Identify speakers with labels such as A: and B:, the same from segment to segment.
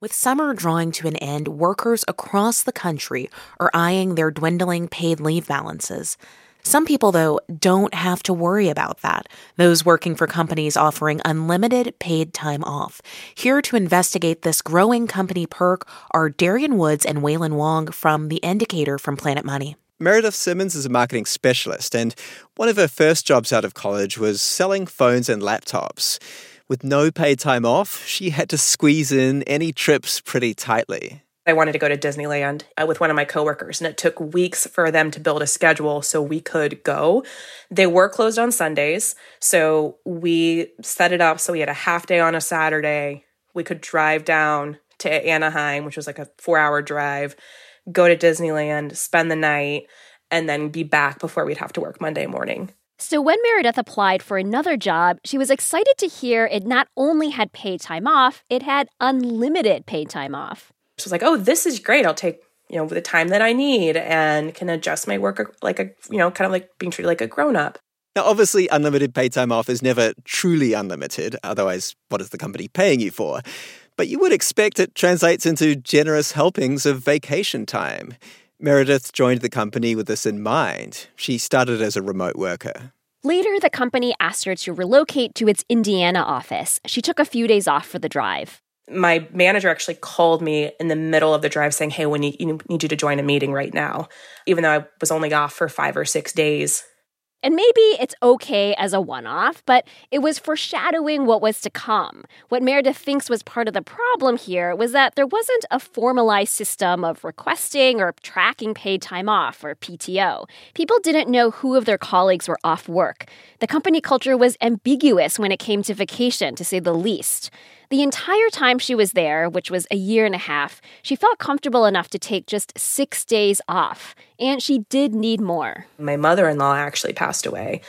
A: With summer drawing to an end, workers across the country are eyeing their dwindling paid leave balances. Some people, though, don't have to worry about that. Those working for companies offering unlimited paid time off. Here to investigate this growing company perk are Darian Woods and Waylon Wong from The Indicator from Planet Money.
B: Meredith Simmons is a marketing specialist, and one of her first jobs out of college was selling phones and laptops. With no paid time off, she had to squeeze in any trips pretty tightly.
C: I wanted to go to Disneyland with one of my coworkers, and it took weeks for them to build a schedule so we could go. They were closed on Sundays, so we set it up so we had a half day on a Saturday. We could drive down to Anaheim, which was like a 4-hour drive, go to Disneyland, spend the night, and then be back before we'd have to work Monday morning.
D: So when Meredith applied for another job, she was excited to hear it not only had paid time off, it had unlimited paid time off.
C: She was like, oh, this is great. I'll take, the time that I need and can adjust my work like kind of like being treated like a grown-up.
B: Now, obviously, unlimited paid time off is never truly unlimited. Otherwise, what is the company paying you for? But you would expect it translates into generous helpings of vacation time. Meredith joined the company with this in mind. She started as a remote worker.
D: Later, the company asked her to relocate to its Indiana office. She took a few days off for the drive.
C: My manager actually called me in the middle of the drive saying, hey, we need you to join a meeting right now, even though I was only off for 5 or 6 days.
D: And maybe it's okay as a one-off, but it was foreshadowing what was to come. What Meredith thinks was part of the problem here was that there wasn't a formalized system of requesting or tracking paid time off, or PTO. People didn't know who of their colleagues were off work. The company culture was ambiguous when it came to vacation, to say the least. The entire time she was there, which was a year and a half, she felt comfortable enough to take just 6 days off. And she did need more.
C: My mother-in-law actually passed away,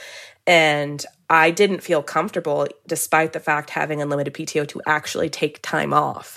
C: and I didn't feel comfortable, despite the fact having unlimited PTO, to actually take time off.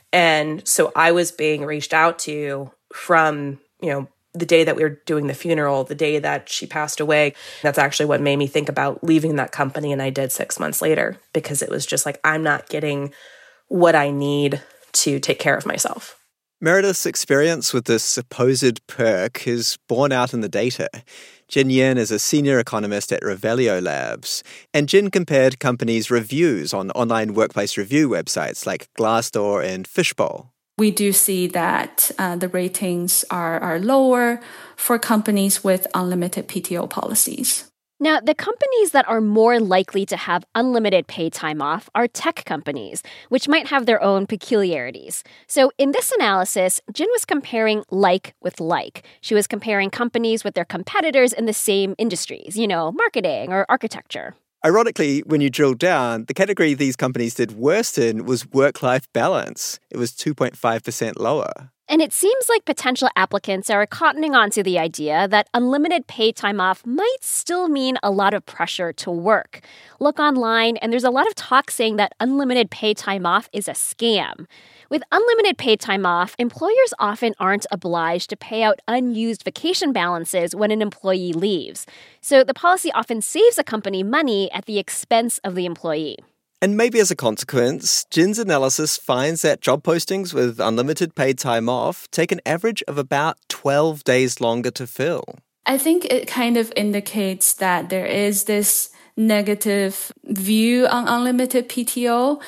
C: And so I was being reached out to from, the day that we were doing the funeral, the day that she passed away. That's actually what made me think about leaving that company, and I did 6 months later, because it was just like, I'm not getting what I need to take care of myself.
B: Meredith's experience with this supposed perk is borne out in the data. Jin Yin is a senior economist at Revelio Labs, and Jin compared companies' reviews on online workplace review websites like Glassdoor and Fishbowl.
E: We do see that the ratings are lower for companies with unlimited PTO policies.
D: Now, the companies that are more likely to have unlimited paid time off are tech companies, which might have their own peculiarities. So in this analysis, Jin was comparing like with like. She was comparing companies with their competitors in the same industries, marketing or architecture.
B: Ironically, when you drill down, the category these companies did worst in was work-life balance. It was 2.5% lower.
D: And it seems like potential applicants are cottoning onto the idea that unlimited paid time off might still mean a lot of pressure to work. Look online, and there's a lot of talk saying that unlimited paid time off is a scam. With unlimited paid time off, employers often aren't obliged to pay out unused vacation balances when an employee leaves. So the policy often saves a company money at the expense of the employee.
B: And maybe as a consequence, Jin's analysis finds that job postings with unlimited paid time off take an average of about 12 days longer to fill.
E: I think it kind of indicates that there is this negative view on unlimited PTO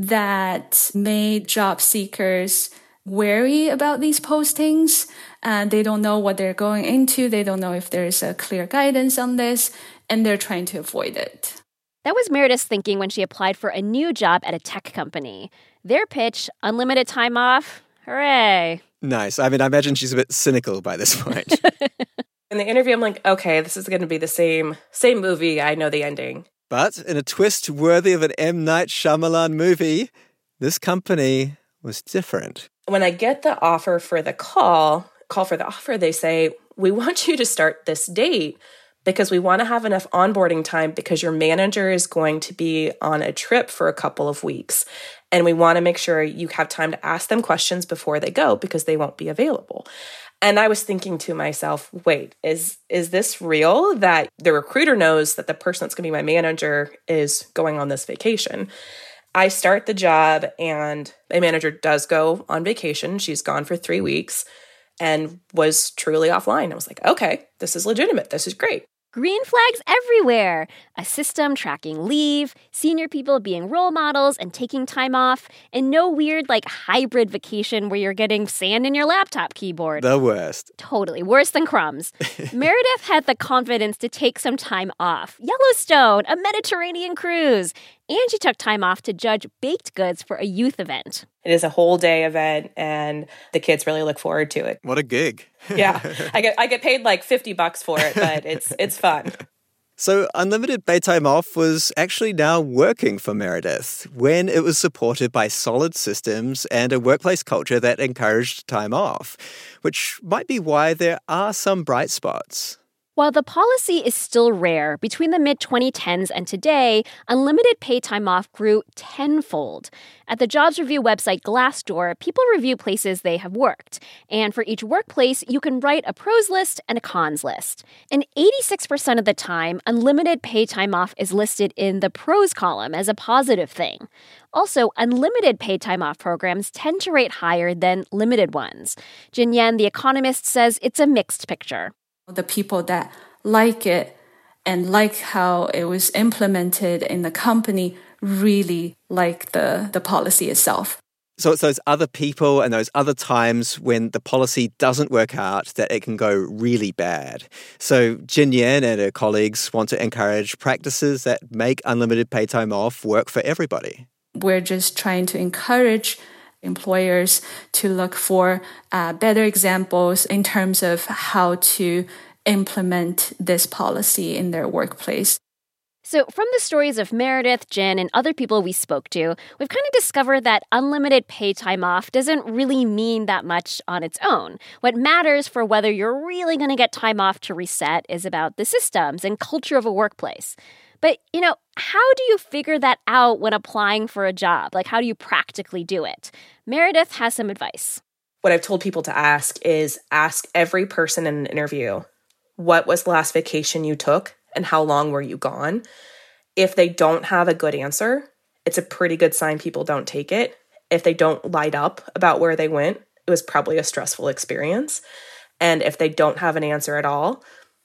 E: that made job seekers wary about these postings. They don't know what they're going into. They don't know if there's a clear guidance on this, and they're trying to avoid it.
D: That was Meredith's thinking when she applied for a new job at a tech company. Their pitch, unlimited time off, hooray.
B: Nice. I imagine she's a bit cynical by this point.
C: In the interview, I'm like, okay, this is going to be the same movie. I know the ending.
B: But in a twist worthy of an M. Night Shyamalan movie, this company was different.
C: When I get the offer for the call for the offer, they say, we want you to start this date because we want to have enough onboarding time because your manager is going to be on a trip for a couple of weeks. And we want to make sure you have time to ask them questions before they go because they won't be available. And I was thinking to myself, wait, is this real that the recruiter knows that the person that's going to be my manager is going on this vacation? I start the job and my manager does go on vacation. She's gone for 3 weeks and was truly offline. I was like, okay, this is legitimate. This is great.
D: Green flags everywhere. A system tracking leave, senior people being role models and taking time off, and no weird hybrid vacation where you're getting sand in your laptop keyboard.
B: The worst.
D: Totally. Worse than crumbs. Meredith had the confidence to take some time off. Yellowstone, a Mediterranean cruise. And she took time off to judge baked goods for a youth event.
C: It is a whole day event, and the kids really look forward to it.
B: What a gig.
C: Yeah. I get paid like $50 for it, but it's fun.
B: So unlimited paid time off was actually now working for Meredith when it was supported by solid systems and a workplace culture that encouraged time off, which might be why there are some bright spots.
D: While the policy is still rare, between the mid-2010s and today, unlimited paid time off grew tenfold. At the jobs review website Glassdoor, people review places they have worked. And for each workplace, you can write a pros list and a cons list. And 86% of the time, unlimited paid time off is listed in the pros column as a positive thing. Also, unlimited paid time off programs tend to rate higher than limited ones. Jin Yan, the economist, says it's a mixed picture.
E: The people that like it and like how it was implemented in the company really like the policy itself.
B: So it's those other people and those other times when the policy doesn't work out that it can go really bad. So Jin Yan and her colleagues want to encourage practices that make unlimited paid time off work for everybody.
E: We're just trying to encourage employers to look for better examples in terms of how to implement this policy in their workplace.
D: So from the stories of Meredith, Jin, and other people we spoke to, we've kind of discovered that unlimited paid time off doesn't really mean that much on its own. What matters for whether you're really going to get time off to reset is about the systems and culture of a workplace. But, how do you figure that out when applying for a job? How do you practically do it? Meredith has some advice.
C: What I've told people to ask is ask every person in an interview, what was the last vacation you took and how long were you gone? If they don't have a good answer, it's a pretty good sign people don't take it. If they don't light up about where they went, it was probably a stressful experience. And if they don't have an answer at all,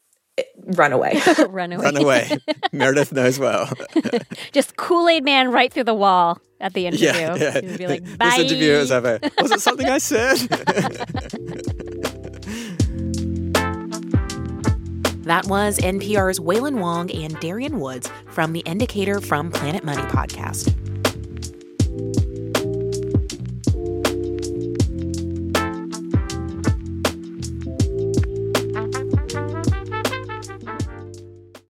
C: run away.
D: Run away.
B: Run away. Meredith knows well.
D: Just Kool-Aid Man right through the wall at the interview.
B: Yeah.
D: He'd be like, bye.
B: This interview is over. Was it something I said?
A: That was NPR's Waylon Wong and Darian Woods from The Indicator from Planet Money podcast.